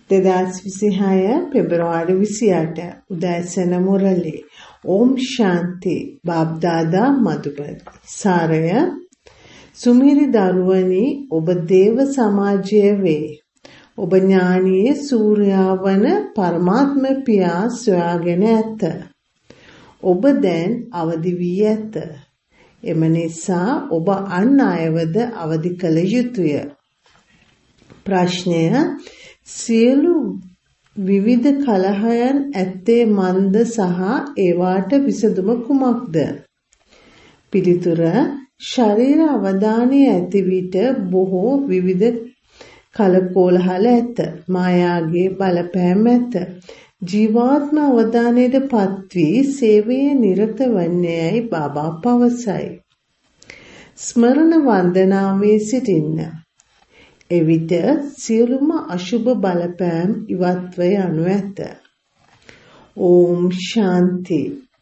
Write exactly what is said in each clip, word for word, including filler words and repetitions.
දෙදාස් විසිහය පෙබරවාරි විසිඅට උදෑසන මුරලි. ඕම් ශාන්ති බාබ්දාදා මදුබන්. සාරය සුමිරි දරුවනි ඔබ දේව සමාජයේ වේ. ඔබ ඥානීය සූර්යා වන පරමාත්ම පියා සොයාගෙන ඇත. ඔබ දැන් අවදි වී ඇත. එම නිසා ඔබ අන් අයවද අවදි කළ යුතුය. ප්‍රශ්නය සියලු විවිධ කලහයන් ඇත්තේ මන්ද සහ ඒවාට විසඳුම කුමක්ද? පිළිතුර ශරීර අවධානය ඇති විට බොහෝ විවිධ කලකෝලහල ඇත. මායාගේ බලපෑම ඇත. ජීවාත්ම අවධානයට පත් වී සේවයේ නිරත වන්නේයි බාබා පවසයි. ස්මරණ වන්දනාවේ සිටින්න. එවිට සියලුම අශුභ බලපෑම් ඉවත්ව යනු ඇත. ඕම් ශාන්ති.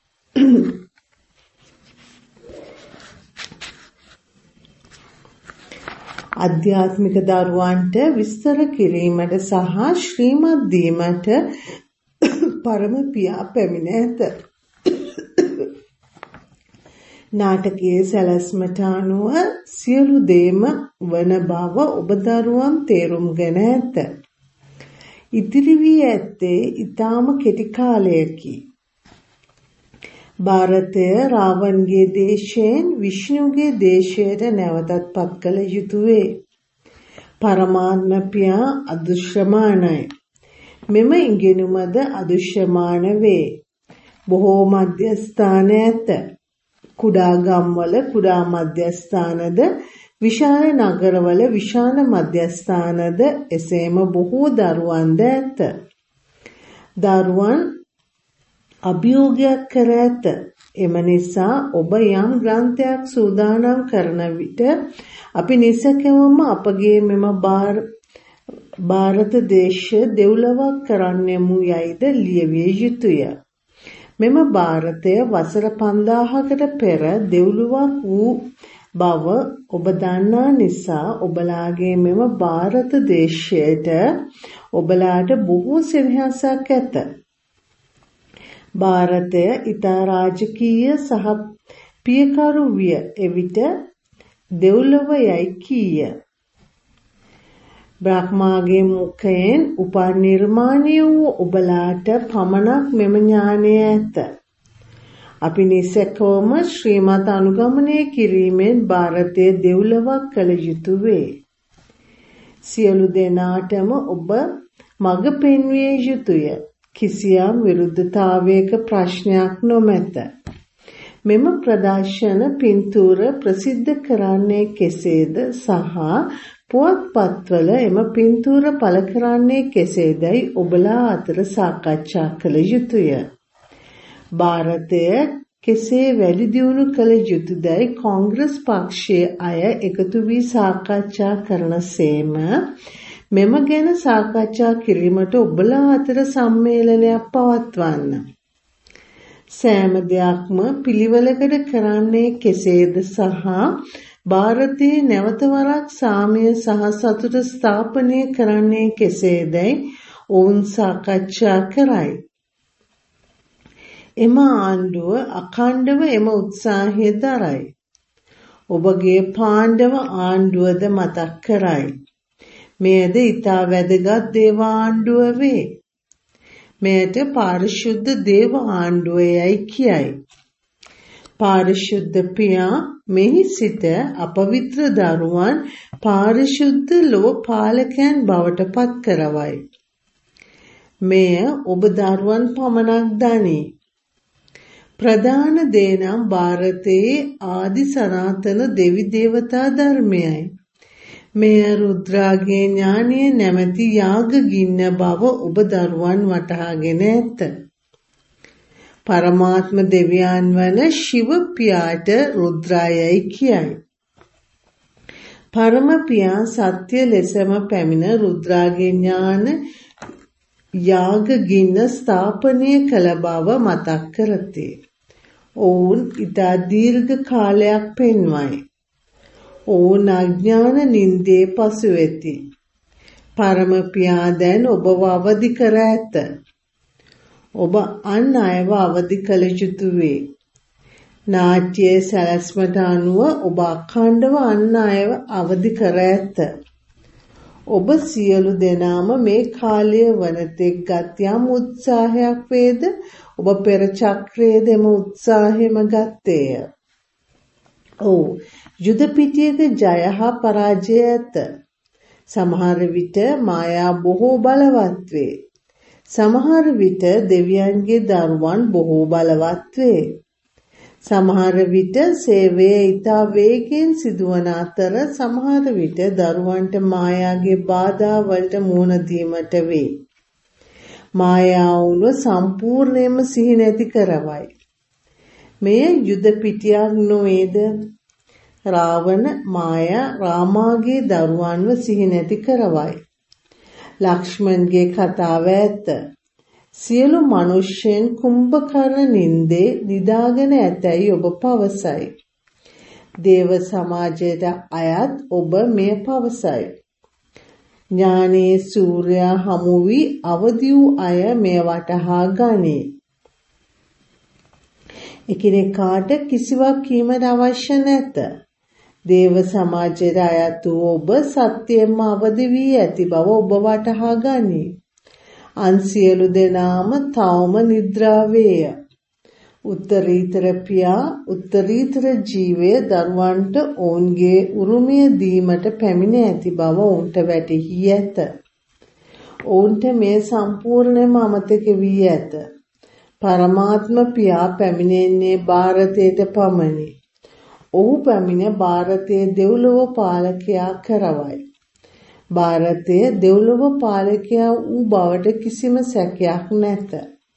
ආධ්‍යාත්මික දරුවන්ට විස්තර කිරීමට සහ ශ්‍රීමත් දීමට පරම පියා පැමිණ ඇත. නාටකයේ සැලැස්මට අනුව සියලු දේම වන බව ඔබ දරුවන් තේරුම්ගෙන ඇත. ඉතිරි වී ඇත්තේ ඊටාම කෙටි කාලයකි. ಭಾರತය රාවණගේ දේශයෙන් විෂ්ණුගේ දේශයට නැවතත් පත් කළ යුතුය. පරමාත්ම පියා අදෘශ්‍යමානයි. මෙම ඉගෙනුමද අදෘශ්‍යමාන වේ. බොහෝ මධ්‍යස්ථාන ඇත. කුඩා ගම්වල කුඩා මධ්‍යස්ථානද විශාල නගරවල විශාල මධ්‍යස්ථානද එසේම බොහෝ දරුවන්ද ඇත. දරුවන් අභියෝගයක් කර ඇත. එම නිසා ඔබ යම් ග්‍රන්ථයක් සූදානම් කරන විට අපි නිසකවම අපගේ මෙම ಭಾರತ දේශ දෙව්ලොවක් කරන්නෙමු යයිද ලියවිය යුතුය. මෙම ಭಾರತය වසර පන්දාහකට පෙර දෙව්ලොවක් වූ බව ඔබ දන්නා නිසා ඔබලාගේ මෙම ಭಾರತ දේශයට ඔබලාට බොහෝ සෙනෙහසක් ඇත. ಭಾರತය ඉතා රාජකීය සහ පියකරු විය. එවිට දෙව්ලොව යයි කීය. බ්‍රහ්මාගේ මුඛයෙන් උපනිර්මාණය වූ ඔබලාට පමණක් මෙම ඥානය ඇත. අපි නිසකවම ශ්‍රීමත් අනුගමනය කිරීමෙන් ಭಾರತයේ දෙව්ලොවක් කළ යුතු වේ. සියලු දෙනාටම ඔබ මඟ පෙන්විය යුතුය. කිසියම් විරුද්ධතාවයක ප්‍රශ්නයක් නොමැත. මෙම ප්‍රදර්ශන පින්තූර ප්‍රසිද්ධ කරන්නේ කෙසේද සහ පුවත්පත්වල එම පින්තූර පළ කරන්නේ කෙසේදයි ඔබලා අතර සාකච්ඡා කළ යුතුය. ಭಾರತය කෙසේ වැඩි දියුණු කළ යුතුදයි කොංග්‍රස් පක්ෂයේ අය එකතු වී සාකච්ඡා කරන සේම මෙම ගැන සාකච්ඡා කිරීමට ඔබලා අතර සම්මේලනයක් පවත්වන්න. සෑම දෙයක්ම පිළිවෙලකට කරන්නේ කෙසේද සහ ಭಾರತයේ නැවත වරක් සාමය සහ සතුට ස්ථාපනය කරන්නේ කෙසේදයි ඔවුන් සාකච්ඡා කරයි. එම ආණ්ඩුව අඛණ්ඩව එම උත්සාහය දරයි. ඔබගේ පාණ්ඩව ආණ්ඩුවද මතක් කරයි. මෙයද ඉතා වැදගත් දේව ආණ්ඩුව වේ. මෙයට පාරිශුද්ධ දේව ආණ්ඩුව යයි කියයි. පාරිශුද්ධ පියා මෙහි සිට අපවිත්‍ර දරුවන් පාරිශුද්ධ ලොව පාලකයන් බවට පත් කරවයි. මෙය ඔබ දරුවන් පමණක් දනී. ප්‍රධාන දේ නම් ಭಾರತයේ ආදි සනාතන දෙවි දේවතා ධර්මයයි. මෙය රුද්‍රාගේ ඥානය නැමැති යාග ගින්න බව ඔබ දරුවන් වටහාගෙන ඇත. පරමාත්ම දෙවියන් වන ශිව පියාට රුද්‍රායයි කියයි. පරම පියා සත්‍ය ලෙසම පැමිණ රුද්‍රාගේ ඥාන යාග ගින්න ස්ථාපනය කළ බව මතක් කරති. ඔවුන් ඉතා දීර්ඝ කාලයක් පෙන්වයි. ඔවුන් අඥාන නින්දේ පසු වෙති. පරම පියා දැන් ඔබව අවදි කර ඇත. ඔබ අන් අයව අවදි කළ යුතු වේ. නාට්‍යයේ සැලැස්මට අනුව ඔබ අඛණ්ඩව අන් අයව අවදි කර ඇත. ඔබ සියලු දෙනාම මේ කාලය වනතෙක් ගත් යම් උත්සාහයක් වේද ඔබ පෙර චක්‍රයේ දෙම උත්සාහෙම ගත්තේය. ඔව් යුද පිටියක ජය හා පරාජය ඇත. සමහර විට මායා බොහෝ බලවත් වේ. සමහර විට දෙවියන්ගේ දරුවන් බොහෝ බලවත් වේ. සමහර විට සේවය ඉතා වේගයෙන් සිදුවන අතර සමහර විට දරුවන්ට මායාගේ බාධා වලට මුහුණ දීමට වේ. මායාවුව සම්පූර්ණයෙන්ම සිහි නැති කරවයි. මෙය යුද පිටියක් නොවේද? රාවණ මායා රාමාගේ දරුවන්ව සිහි නැති කරවයි. ලක්ෂ්මන්ගේ කතාව ඇත. සියලු මිනිසෙන් කුම්භකර්ණ නින්දේ නිදාගෙන ඇතැයි ඔබ පවසයි. දේව සමාජයට අයත් ඔබ මෙය පවසයි. ඥානයේ සූර්යයා හමු වී අවදි වූ අය මෙය වටහා ගනී. එකිනෙකාට කිසිවක් කීමට අවශ්‍ය නැත. දේව සමාජයට අයත් වූ ඔබ සත්‍යයෙන්ම අවදි වී ඇති බව ඔබ වටහා ගනී. අන් සියලු දෙනාම තවම නිද්‍රාවේය. උත්තරීතර පියා උත්තරීතර ජීවය දරුවන්ට ඔවුන්ගේ උරුමය දීමට පැමිණ ඇති බව ඔවුන්ට වැටහි ඇත. ඔවුන්ට මේ සම්පූර්ණයෙන්ම අමතක වී ඇත. පරමාත්ම පියා පැමිණෙන්නේ ಭಾರತයට පමණි. ඔහු පැමිණ ಭಾರತයේ දෙව්ලොව පාලකයා කරවයි. ಭಾರතය දෙව්ලොව පාලකයා වූ බවට කිසිම සැකයක් නැත.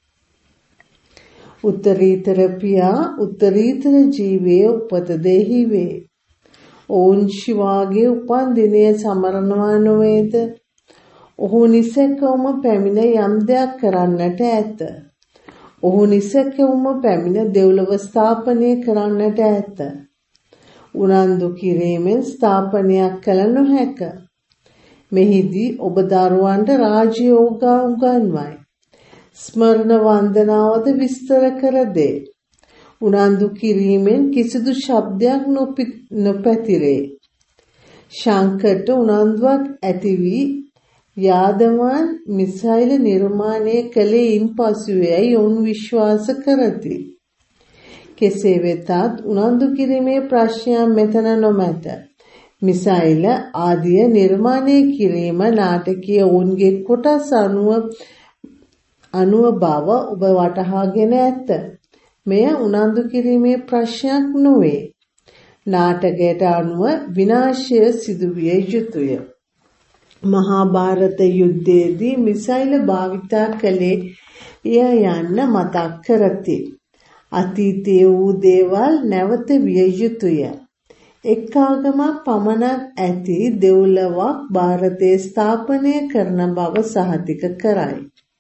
උත්තරීතර පියා උත්තරීතර ජීවයේ උපත දෙහි වේ. ඔවුන් ශිවාගේ උපන් දිනය සමරනවා නොවේද? ඔහු නිසකවම පැමිණ යම් දෙයක් කරන්නට ඇත. ඔහු නිසකවම පැමිණ දෙව්ලොව ස්ථාපනය කරන්නට ඇත. උනන්දු කිරීමෙන් ස්ථාපනයක් කළ නොහැක. මෙහිදී ඔබ දරුවන්ට රාජයෝග උගන්වයි. ස්මරණ වන්දනාවද විස්තර කර දේ. උනන්දු කිරීමෙන් කිසිදු ශබ්දයක් නොපැතිරේ. ශංකට උනන්දුවක් ඇති වී යාදවන් මිසයිල නිර්මාණය කළේ ඉන්පසුවයි ඔවුන් විශ්වාස කරති. කෙසේ වෙතත් උනන්දු කිරීමේ ප්‍රශ්නයක් මෙතන නොමැත. මිසයිල ආදිය නිර්මාණය කිරීම නාටකීය ඔවුන්ගේ කොටස් අනුව අනුව බව ඔබ වටහාගෙන ඇත. මෙය උනන්දු කිරීමේ ප්‍රශ්නයක් නොවේ. නාටකයට අනුව විනාශය සිදුවිය යුතුය. මහා භාරත යුද්ධයේදී මිසයිල භාවිතා කළේ එය යන්න මතක් කරති. අතීතයේ වූ දේවල් නැවත විය යුතුය. එක් ආගමක් පමණක් ඇති දෙව්ලොවක් ಭಾರತයේ ස්ථාපනය කරන බව සහතික කරයි.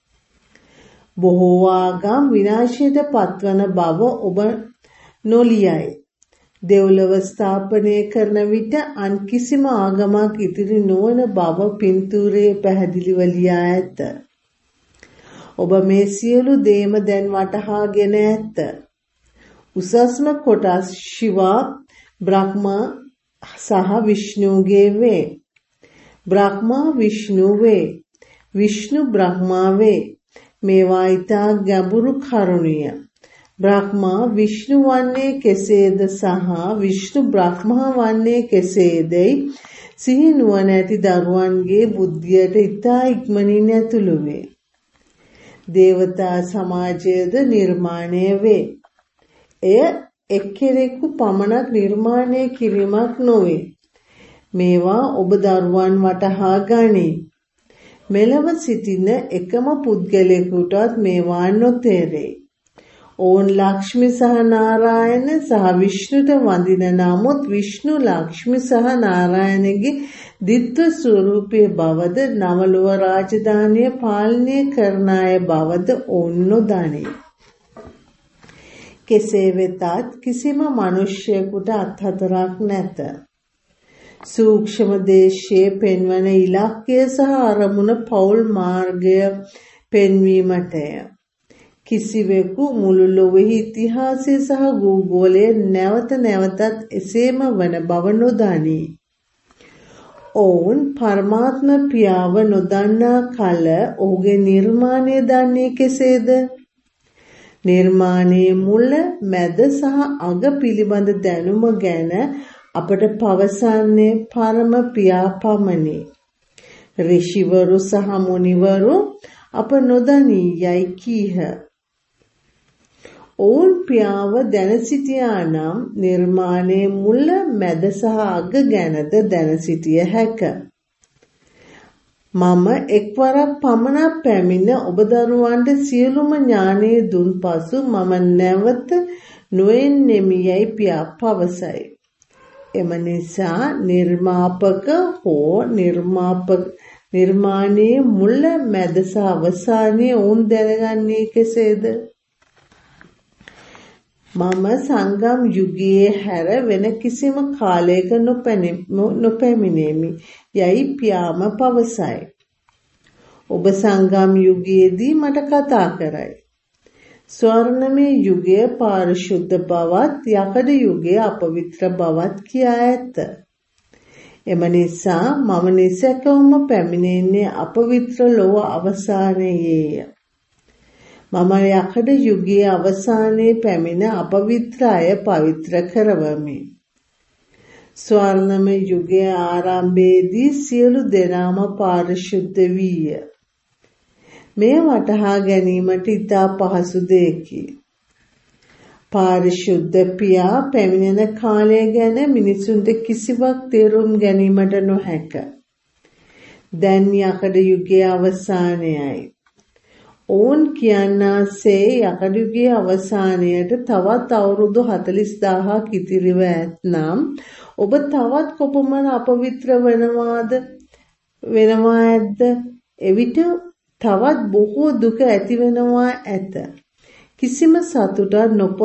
බොහෝ ආගම් විනාශයට පත්වන බව ඔබ නොලියයි. දෙව්ලොව ස්ථාපනය කරන විට අන් කිසිම ආගමක් ඉතිරි නොවන බව පින්තූරයේ පැහැදිලිව ලියා ඇත. ඔබ මේ සියලු දේම දැන් වටහාගෙන ඇත. උසස්ම කොටස් ශිවා බ්‍රහ්මා සහ විෂ්ණුගේ වේ. බ්‍රහ්මා විෂ්ණු වේ. විෂ්ණු බ්‍රහ්මා වේ. මේවා ඊතා ගැඹුරු කරුණිය. බ්‍රහ්මා විෂ්ණු වන්නේ කෙසේද සහ විෂ්ණු බ්‍රහ්මා වන්නේ කෙසේදයි සිහි නුවණ ඇති දරුවන්ගේ බුද්ධියට ඊතා ඉක්මනින් ඇතුළු වේ. දේවතා සමාජයද නිර්මාණය වේ. එය එක්කෙනෙකු පමණක් නිර්මාණය කිරීමක් නොවේ. මේවා ඔබ දරුවන් වටහා ගනී. මෙලව සිටින එකම පුද්ගලයෙකුටවත් මේවා නොතේරේ. ඕන් ලක්ෂ්මි සහ නාරායන සහ විෂ්ණුට වඳින නමුත් විෂ්ණු ලක්ෂ්මි සහ නාරායනගේ දිත්ව ස්වරූපයේ බවද නවලොව රාජධානිය පාලනය කරන අය බවද ඔවුන් නොදනී. කෙසේ වෙතත් කිසිම මිනිසෙකුට අත්හතරක් නැත. සූක්ෂම දේශයේ පෙන්වන ඉලක්කය සහ අරමුණ පෞල් මාර්ගය පෙන්වීමටය. කිසිවෙකු මුළු ලොවෙහි ඉතිහාසය සහ භූගෝලය නැවත නැවතත් එසේම වන බව නොදනී. ඔවුන් පරමාත්ම පියාව නොදන්නා කල ඔහුගේ නිර්මාණය දන්නේ කෙසේද? නිර්මාණයේ මුල, මැද සහ අග පිළිබඳ දැනුම ගැන අපට පවසන්නේ පරම පියා පමණි. ඍෂිවරු සහ මුනිවරු අප නොදනී යයි කීහ. ඔවුන් පියාව දැන සිටියා නම් නිර්මාණයේ මුල, මැද සහ අග ගැනද දැන සිටිය හැක. මම එක්වරක් පමණක් පැමිණ ඔබ දරුවන්ට සියලුම ඥානය දුන් පසු මම නැවත නොඑන්නෙමි යයි පියා පවසයි. එම නිසා නිර්මාපක හෝ නිර්මාපක නිර්මාණයේ මුල, මැද සහ අවසානය ඔවුන් දැනගන්නේ කෙසේද? මම සංගම් යුගයේ හැර වෙන කිසිම කාලයක නොපැමිණෙමි යයි පියාම පවසයි. ඔබ සංගම් යුගයේදී මට කතා කරයි. ස්වර්ණමය යුගයේ පාරිශුද්ධ බවත් යකඩ යුගයේ අපවිත්‍ර බවත් කියා ඇත. එම නිසා මම නිසැකවම පැමිණෙන්නේ අපවිත්‍ර ලොව අවසානයේය. මම යකඩ යුගයේ අවසානයේ පැමිණ අපවිත්‍ර අය පවිත්‍ර කරවමි. ස්වර්ණමය යුගයේ ආරම්භයේදී සියලු දෙනාම පාරිශුද්ධ වීය. මෙය වටහා ගැනීමට ඉතා පහසු දෙයකි. පාරිශුද්ධ පියා පැමිණෙන කාලය ගැන මිනිසුන්ට කිසිවක් තේරුම් ගැනීමට නොහැක. දැන් යකඩ යුගයේ අවසානයයි. ඔවුන් කියන්නාසේ යකඩ යුගයේ අවසානයට තවත් අවුරුදු හතළිස් දාහක් ඉතිරිව ඇතනම් ඔබ තවත් කොපමණ අපවිත්‍ර වෙනවාද වෙනවා ඇද්ද? එවිට තවත් බොහෝ දුක ඇති වෙනවා ඇත. කිසිම සතුටක් නොප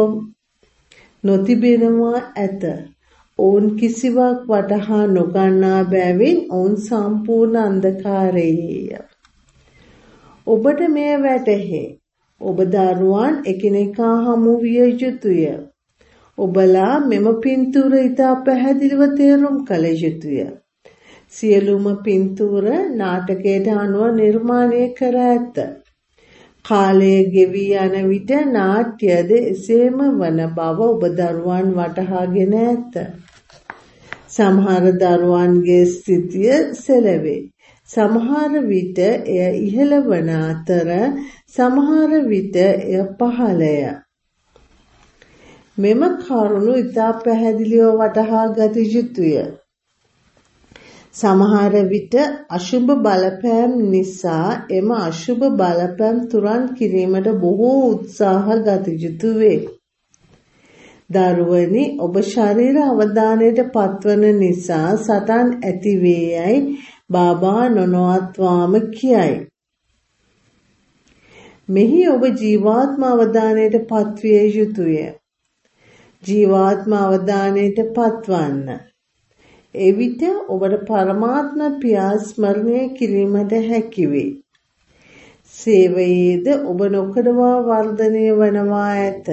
නොතිබෙනවා ඇත. ඔවුන් කිසිවක් වටහා නොගන්නා බැවින් ඔවුන් සම්පූර්ණ අන්ධකාරයේය. ඔබට මෙය වැටහේ. ඔබ දරුවන් එකිනෙකා හමු විය යුතුය. ඔබලා මෙම පින්තූර ඉතා පැහැදිලිව තේරුම් කළ යුතුය. සියලුම පින්තූර නාටකයට අනුව නිර්මාණය කර ඇත. කාලය ගෙවී යන විට නාට්‍යද එසේම වන බව ඔබ දරුවන් වටහාගෙන ඇත. සමහර දරුවන්ගේ ස්ථිතිය සෙලවේ. සමහර විට එය ඉහළ වන අතර සමහර විට එය පහළය. මෙම කරුණු ඉතා පැහැදිලිව වටහා ගත යුතුය. සමහර විට අශුභ බලපෑම් නිසා එම අශුභ බලපෑම් තුරන් කිරීමට බොහෝ උත්සාහ ගත යුතු වේ. දරුවනි, ඔබ ශරීර අවධානයට පත්වන නිසා සටන් ඇති වේයයි බාබා නොනවත්වාම කියයි. මෙහි ඔබ ජීවාත්ම අවධානයට පත්විය යුතුය. ජීවාත්ම අවධානයට පත්වන්න. එවිට ඔබට පරමාත්ම පියා ස්මරණය කිරීමට හැකි වේ. සේවයේද ඔබ නොකඩවා වර්ධනය වනවා ඇත.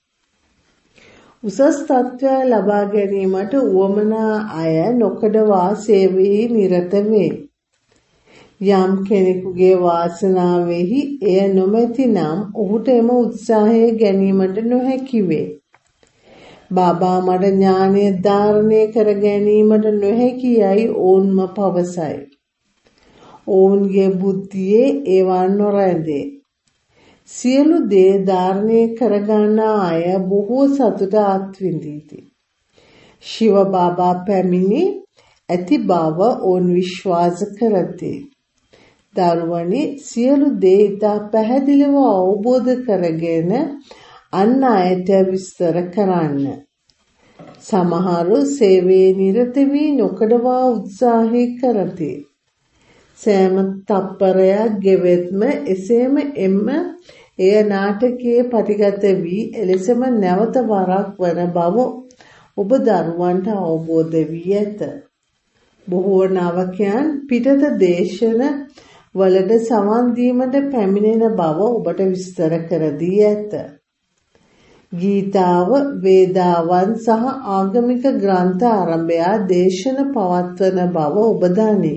උසස් තත්ත්වය ලබා ගැනීමට උවමනා අය නොකඩවා සේවයේ නිරත වේ. යම් කෙනෙකුගේ වාසනාවෙහි එය නොමැති නම් ඔහුට එම උත්සාහය ගැනීමට නොහැකි වේ. බාබා මට ඥානය ධාරණය කර ගැනීමට නොහැකි යයි ඔවුන්ම පවසයි. ඔවුන්ගේ බුද්ධියේ ඒවා නොරැඳේ. සියලු දේ ධාරණය කරගන්නා අය බොහෝ සතුට අත්විඳීති. ශිව බාබා පැමිණි ඇති බව ඔවුන් විශ්වාස කරති. දරුවනි, සියලු දේ ඉතා පැහැදිලිව අවබෝධ කරගෙන අන් අයට විස්තර කරන්න. සමහරු සේවයේ නිරත වී නොකඩවා උත්සාහය කරති. සෑම තප්පරයක් ගෙවෙත්ම එසේම එම එය නාටකයේ පටිගත වී එලෙසම නැවත වරක් වන බව ඔබ දරුවන්ට අවබෝධ වී ඇත. බොහෝ නවකයන් පිටත දේශන වලට සවන් දීමට පැමිණෙන බව ඔබට විස්තර කර දී ඇත. ගීතාව, වේදාවන් සහ ආගමික ග්‍රන්ථ ආරම්භය දේශන පවත්වන බව ඔබ දනී.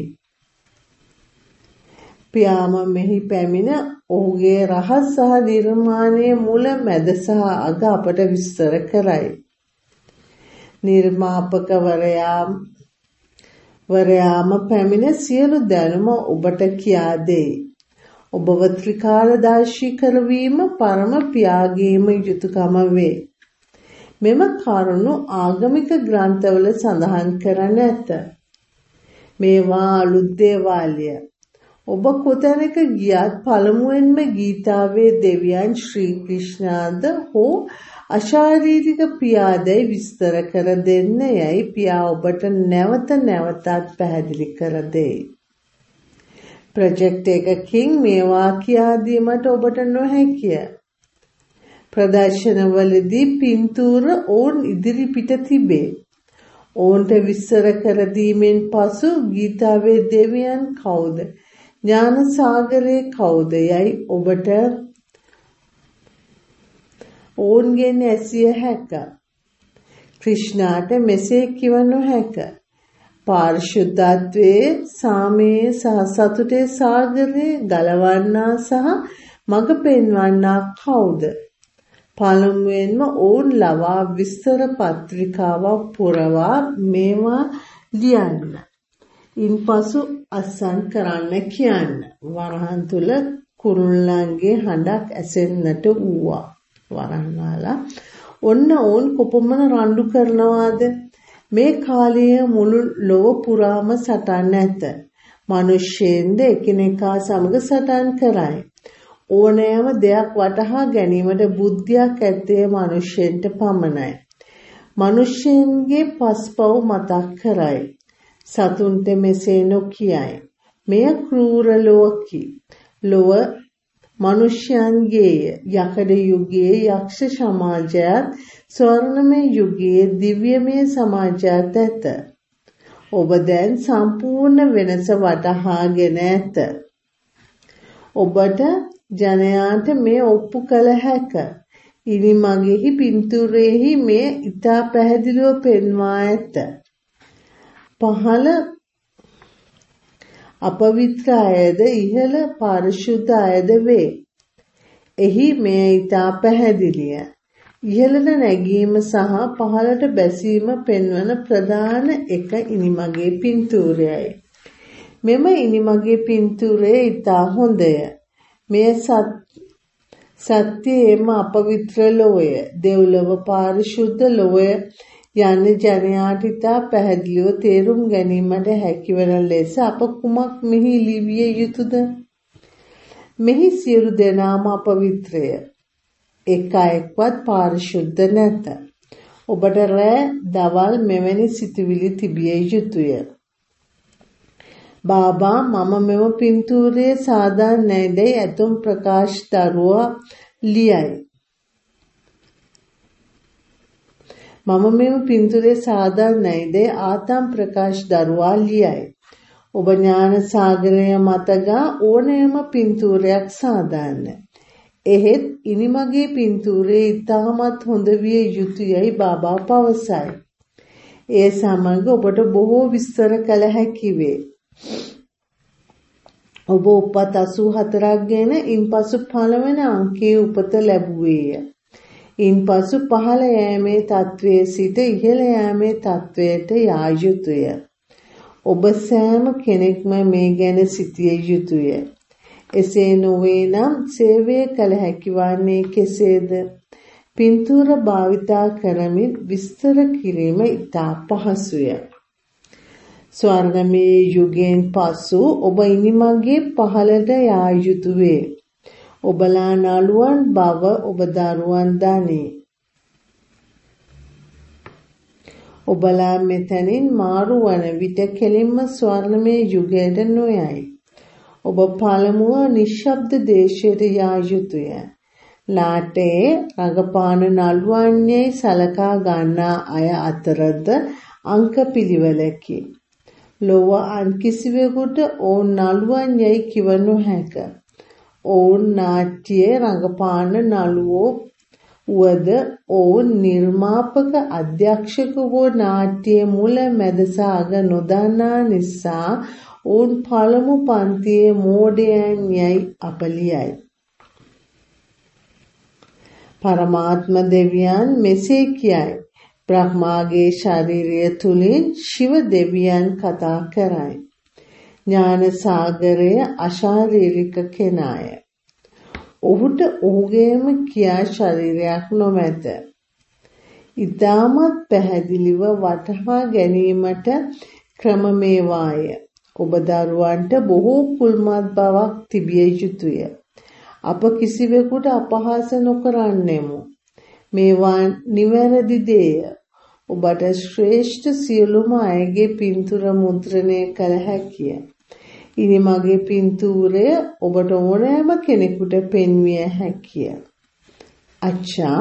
පියාම මෙහි පැමිණ ඔහුගේ රහස් සහ නිර්මාණයේ මුල මැද සහ අග අපට විස්තර කරයි. නිර්මාපකවරයා වරයාම පැමිණ සියලු දැනුම ඔබට කියා දෙයි. ඔබව ත්‍රිකාලදර්ශී කරවීම පරම පියාගේම යුතුයකම වේ. මෙම කරුණු ආගමික ග්‍රන්ථවල සඳහන් කර නැත. මේවා අලුත් දේවාලය. ඔබ කොතැනක ගියත් පළමුවෙන්ම ගීතාවේ දෙවියන් ශ්‍රී ක්‍රිෂ්ණාද හෝ අශාරීරික පියාදයි විස්තර කර දෙන්න යයි පියා ඔබට නැවත නැවතත් පැහැදිලි කර දෙයි. ප්‍රොජෙක්ට් එකකින් මේවා කියා දීමට ඔබට නොහැකිය. ප්‍රදර්ශනවලදී පින්තූර ඔවුන් ඉදිරිපිට තිබේ. ඔවුන්ට විස්තර කර දීමෙන් පසු ගීතාවේ දෙවියන් කවුද? ඥාන සාගරේ කවුද යයි ඔබට ඔවුන්ගෙන් ඇසිය හැක. ක්‍රිෂ්ණාට මෙසේ කිව නොහැක. පාරිශුද්ධත්වයේ සාමයේ සහ සතුටේ සාගරේ ගලවන්නා සහ මඟ පෙන්වන්නා කවුද? පළමුවෙන්ම ඔවුන් ලවා විස්තර පත්‍රිකාවක් පුරවා මේවා ලියන්න. ඉන්පසු අස්සන් කරන්න කියන්න. වරහන් තුල කුරුල්ලන්ගේ හඬක් ඇසෙන්නට වූවා. වරන්නාලා ඔන්න ඔවුන් කොපමණ රණ්ඩු කරනවාද? මේ කාලයේ මුළු ලොව පුරාම සටන් ඇත. මිනිස්සෙන්ද එකිනෙකා සමග සටන් කරයි. ඕනෑම දෙයක් වටහා ගැනීමට බුද්ධියක් ඇත්තේ මිනිස්සෙන්ට පමණයි. මිනිස්සෙන්ගේ පස්පව් මතක් කරයි. සතුන්ට මෙසේ නොකියයි. මෙය ක්‍රූර ලෝකි. ලොව මිනිසයන්ගේය. යකඩ යුගයේ යක්ෂ සමාජයත් ස්වර්ණමය යුගයේ දිව්‍යමය සමාජයත් ඇත. ඔබ දැන් සම්පූර්ණ වෙනස වටහාගෙන ඇත. ඔබට ජනයාට මේ ඔප්පු කළ හැක. ඉනිමගෙහි පින්තූරයෙහි මේ ඉතා පැහැදිලිව පෙන්වා ඇත. පහළ අපවිත්‍ර අයද ඉහළ පාරිශුද්ධ අයද වේ. එහි මේ ඉතා පැහැදිලිය. ඉහළට නැගීම සහ පහළට බැසීම පෙන්වන ප්‍රධාන එක ඉනිමගේ පින්තූරයයි. මෙම ඉනිමගේ පින්තූරය ඉතා හොඳය. මෙය සත්‍යයේම අපවිත්‍ර ලෝය. දෙව්ලොව පාරිශුද්ධ ලෝය යන්නේ ජනයාට ඉතා පැහැදිලිව තේරුම් ගැනීමට හැකිවන ලෙස අප කුමක් මෙහි ලිවිය යුතුද? මෙහි සියලු දෙනාම අපවිත්‍රය. එක එක්වත් පාරිශුද්ධ නැත. ඔබට රැ දවල් මෙවැනි සිතුවිලි තිබිය යුතුය. බාබා මම මෙම පින්තූරයේ සාදා නැදේ ඇතුම් ප්‍රකාශ දරුවා ලියයි. මම මෙම පින්තූරයේ සාදා නැදේ ආතම් ප්‍රකාශ දරුවා ලියයි. ඔබ ඥාන සාගරය මතගා ඕනෑම පින්තූරයක් සාදන්න. එහෙත් ඉනිමගේ පින්තූරයේ ඉතාමත් හොඳ විය යුතුයයි බාබා පවසයි. ඒ සමග ඔබට බොහෝ විස්තර කළ හැකි වේ. ඔබ උපත් අසූ හතරක් ගෙන ඉන්පසු පළවෙනි අංකයේ උපත ලැබුවේය. ඉන්පසු පහළ යෑමේ තත්වයේ සිට ඉහළ යෑමේ තත්වයට යා යුතුය. ඔබ සෑම කෙනෙක්ම මේ ගැන සිටිය යුතුය. එසේ නොවේ නම් සේවය කළ හැකි වන්නේ කෙසේද? පින්තූර භාවිතා කරමින් විස්තර කිරීම ඉතා පහසුය. ස්වර්ණමය යුගයෙන් පසු ඔබ ඉනිමගේ පහළට යා යුතුය. ඔබලා නළුවන් බව ඔබ දරුවන් දනී. ඔබලා මෙතනින් මාරු වන විට කෙලින්ම ස්වර්ණමය යුගයට නොයයි. ඔබ පළමුව නිශ්ශබ්ද දේශයට යා යුතුය. නාටයේ රඟපාන නළුවන්ගේ සලකා ගන්නා අය අතරද අංක පිළිවෙලකි. ලොව අන් කිසිවෙකුට ඔවුන් නළුවන් යයි කිව නොහැක. ඔවුන් නාට්‍යයේ රඟපාන නළුවෝ වුවද ඔවුන් නිර්මාපක අධ්‍යක්ෂක වූ නාට්‍යයේ මුල මැද සහ අග නොදන්නා නිසා ඔවුන් පළමු පන්තියේ මෝඩයන් යයි අප ලියයි. පරමාත්ම දෙවියන් මෙසේ කියයි. බ්‍රහ්මාගේ ශරීරය තුලින් ශිව දෙවියන් කතා කරයි. ඥාන සාගරය අශාරීරික කෙනාය. ඔහුට ඔහුගේම කියා ශරීරයක් නොමැත. ඉතාමත් පැහැදිලිව වටහා ගැනීමට ක්‍රම මේවාය. ඔබ දරුවන්ට බොහෝ කුල්මත් බවක් තිබිය යුතුය. අප කිසිවෙකුට අපහාස නොකරන්නෙමු. මේවා නිවැරදි දේය. ඔබට ශ්‍රේෂ්ඨ සියලුම අයගේ පින්තූර මුද්‍රණය කළ හැකිය. ඉනි මගේ පින්තූරය ඔබට ඕනෑම කෙනෙකුට පෙන්විය හැකිය. අච්චා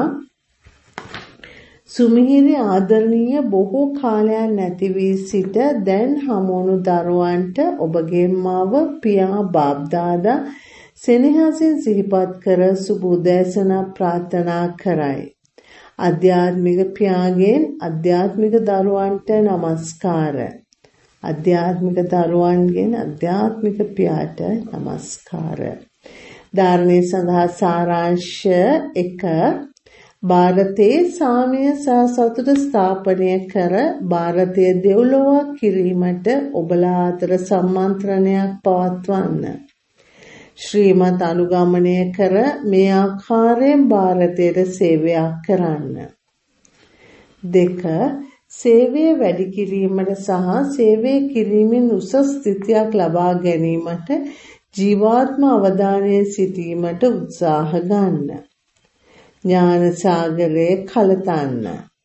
සුමිහිරි ආදරණීය බොහෝ කාලයක් නැති වී සිට දැන් හමුවුණු දරුවන්ට ඔබගේ මව පියා බාප්දාදා සෙනෙහසින් සිහිපත් කර සුබ උදෑසන ප්‍රාර්ථනා කරයි. ආධ්‍යාත්මික පියාගෙන් ආධ්‍යාත්මික දරුවන්ට නමස්කාර. ආධ්‍යාත්මික දරුවන්ගෙන් ආධ්‍යාත්මික පියාට නමස්කාර. ධාරණය සඳහා සාරාංශ එක. ಭಾರತයේ සාමය සහ සතුට ස්ථාපනය කර ಭಾರತයේ දෙව්ලොවක් කිරීමට ඔබලා අතර සම්මන්ත්‍රණයක් පවත්වන්න. ශ්‍රීමත් අනුගමනය කර මේ ආකාරයෙන් ಭಾರತයට සේවයක් කරන්න. දෙක. සේවය වැඩි කිරීමට සහ සේවය කිරීමෙන් උසස් ස්ථිතියක් ලබා ගැනීමට ජීවාත්ම අවධානයේ සිටීමට උත්සාහ ගන්න. ඥාන සාගරයේ කලතන්න.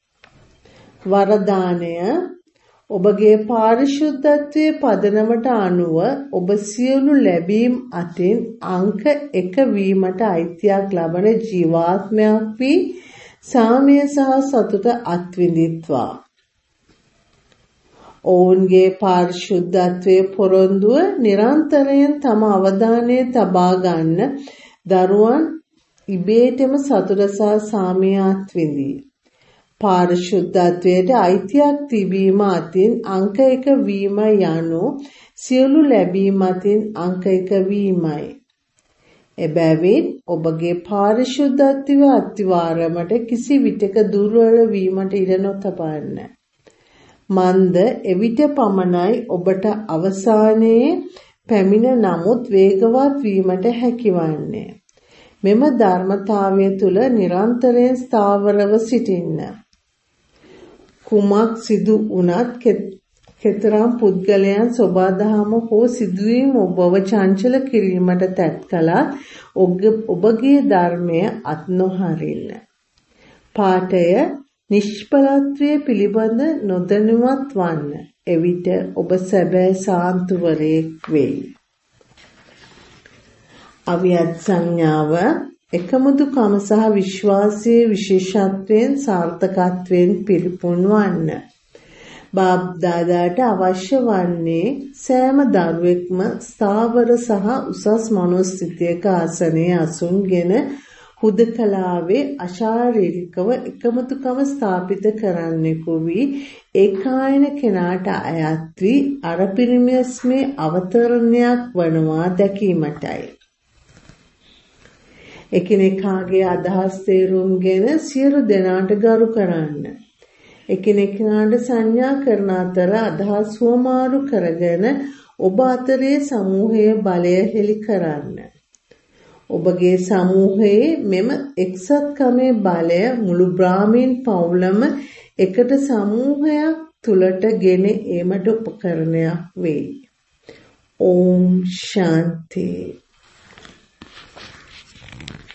වරදානය ඔබගේ පාරිශුද්ධත්වයේ පදනමට අනුව ඔබ සියලු ලැබීම් අතින් අංක එක වීමට අයිතියක් ලබන ජීවාත්මයක් වී සාමය සහ සතුට අත්විඳිත්වා. ඔවුන්ගේ පාරිශුද්ධත්වයේ පොරොන්දුව නිරන්තරයෙන් තම අවධානය තබා ගන්න දරුවන් ඉබේටම සතුට සහ සාමය අත්විඳී. පාරිශුද්ධත්වයට අයිතියක් තිබීම අතින් අංක එක වීම යනු සියලු ලැබීම් අතින් අංක එක වීමයි. එබැවින් ඔබගේ පාරිශුද්ධත්වය අත්විඳීමට කිසි විටක දුර්වල වීමට ඉඩ නොතබන්න. මන්ද එවිට පමණයි ඔබට අවසානයේ පැමිණ නමුත් වේගවත් වීමට හැකිවන්නේ. මෙම ධර්මතාවය තුල නිරන්තරයෙන් ස්ථාවරව සිටින්න. කුමක් සිදු වුණත් කෙතරම් පුද්ගලයන් සෝබාදහම හෝ සිදුවීම් ඔබව චංචල කිරීමට තැත් කළත් ඔබගේ ධර්මය අත් නොහරින්න. පාඨය නිෂ්ඵලත්වයේ පිළිබඳ නොදැනුවත් වන්න. එවිට ඔබ සැබෑ සාන්තුවරයෙක් වෙයි. අවියත් සංඥාව එකමුතුකම සහ විශ්වාසයේ විශේෂත්වයෙන් සාර්ථකත්වයෙන් පිරිපුන් වන්න. බාප් දාදාට අවශ්‍ය වන්නේ සෑම දරුවෙක්ම ස්ථාවර සහ උසස් මනෝස්ථිතියක ආසනයේ අසුන්ගෙන හුදකලාවේ අශාරීරිකව එකමුතුකම ස්ථාපිත කරන්නෙකු වී ඒකායන කෙනාට අයත් වී අරපිරිමස්මේ අවතරණයක් වනවා දැකීමටයි. එකිනෙකාගේ අදහස් තේරුම්ගෙන සියලු දෙනාට ගරු කරන්න. එකිනෙකාට සංඥා කරන අතර අදහස් හුවමාරු කරගෙන ඔබ අතරේ සමූහයේ බලය හෙළි කරන්න. ඔබගේ සමූහයේ මෙම එක්සත්කමේ බලය මුළු බ්‍රාහ්මීන් පවුලම එකට සමූහයක් තුලට ගෙන ඒමට උපකරණයක් වෙයි. ඕම් ශාන්ති.